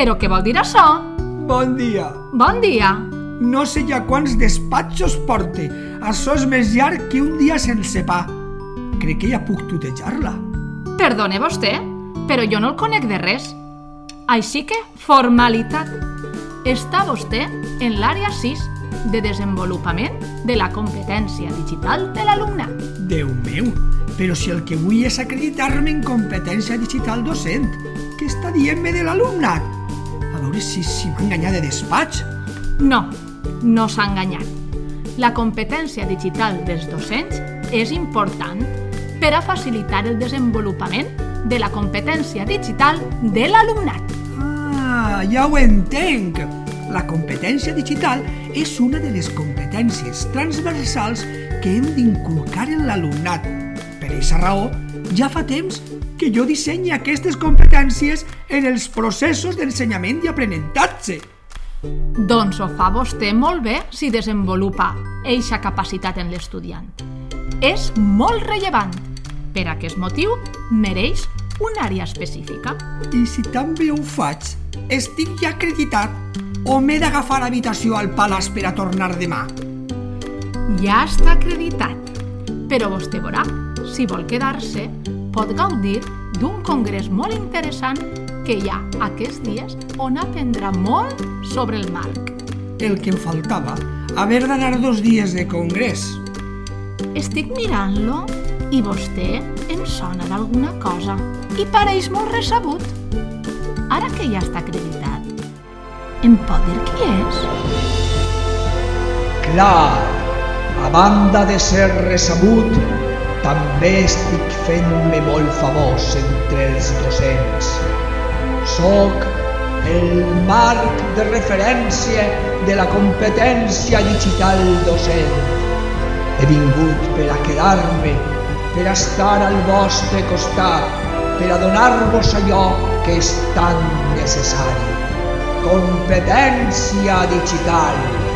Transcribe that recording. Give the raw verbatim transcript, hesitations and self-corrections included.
Però què vol dir això? Bon dia. Bon dia. No sé ja quants despatxos porte. Això és més llarg que un dia sense pa. Crec que ja puc tutejar-la. Perdone vostè, però jo no el conec de res. Així que, formalitat. Està vostè en l'àrea sis de desenvolupament de la competència digital de l'alumnat. Déu meu, però si el que vull és acreditar-me en competència digital docent, què està dient-me de l'alumnat? A veure si, si m'ha enganyat de despatx. No, no s'ha enganyat. La competència digital dels docents és important per a facilitar el desenvolupament de la competència digital de l'alumnat. Ah, ja ho entenc. La competència digital és una de les competències transversals que hem d'inculcar en l'alumnat. Per aquesta raó, ja fa temps que jo dissenyi aquestes competències en els processos d'ensenyament i aprenentatge. Doncs ho fa vostè molt bé si desenvolupa eixa capacitat en l'estudiant. És molt rellevant. Per aquest motiu, mereix una àrea específica. I si tan bé ho faig, estic ja acreditat o m'he d'agafar l'habitació al Palaç per a tornar demà? Ja està acreditat, però vostè veurà, si vol quedar-se, pot gaudir d'un congrés molt interessant que hi ha aquests dies on aprendrà molt sobre el marc. El que em faltava, haver d'anar dos dies de congrés. Estic mirant-lo i vostè em sona d'alguna cosa i pareix molt recebut. Ara que ja està acreditat, em pot dir qui és? Clar, a banda de ser recebut, també estic fent-me molt famós entre els docents. Soc el marc de referència de la competència digital docent. He vingut per a quedar-me, per a estar al vostre costat, per a donar-vos allò que és tan necessari. Competència digital.